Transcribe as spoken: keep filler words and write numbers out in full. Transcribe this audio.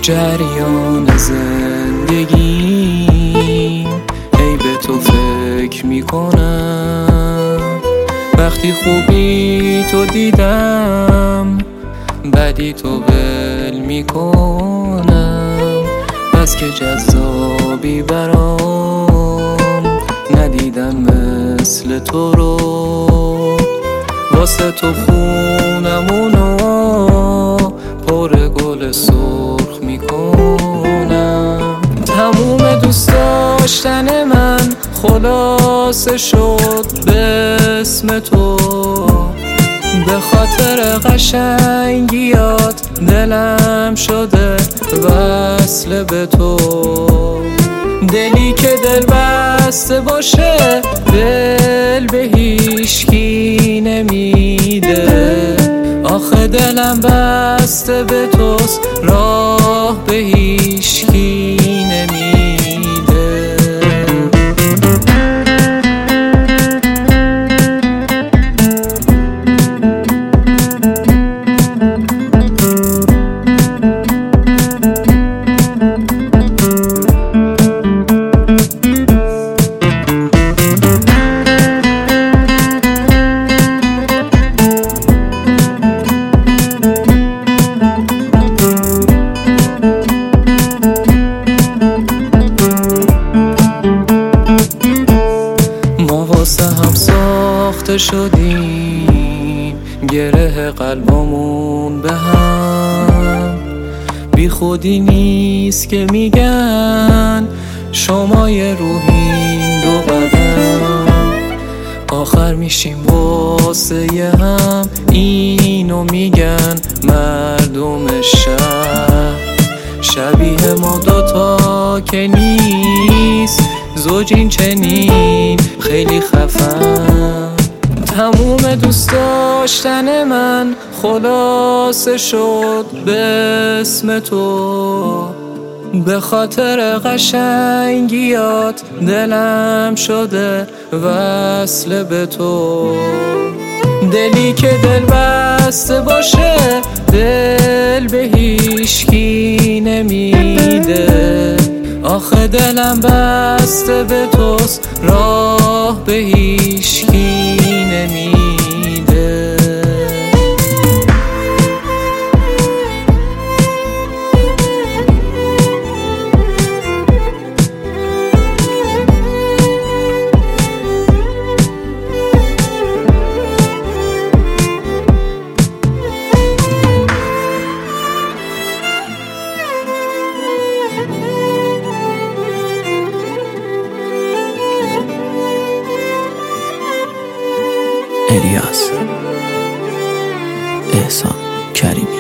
جریان زندگی ای به تو فکر میکنم، وقتی خوبی تو دیدم بدی تو ول میکنم. بس که جذابی برام ندیدم مثل تو رو، واسه تو خونمونو پر گل سرخ میکنم. تموم دوست داشتن من خلاصه شد به اسم تو، به خاطر قشنگیات دلم شده وصل به تو. دلی که دل بسته باشه دل به هیچکی نمیده، آخه دلم بسته به توست راه به هیچکی نمیده. واسه هم ساخته شدیم، گره قلبمون به هم بی خودی نیست که میگن شما یه روحین دو بدن. آخر میشیم واسه یه هم، اینو میگن مردم شهر. شبیه ما دوتا که نیست زوجین چنین خیلی خفن. تموم دوست داشتن من خلاصه شد به اسم تو، به خاطر قشنگیات دلم شده وصل به تو. دلی که دل بسته باشه دل به هیچکی نمیده، آخه دلم بسته به توست راه به هیچکی نمیده. الیاس احسان کریمی.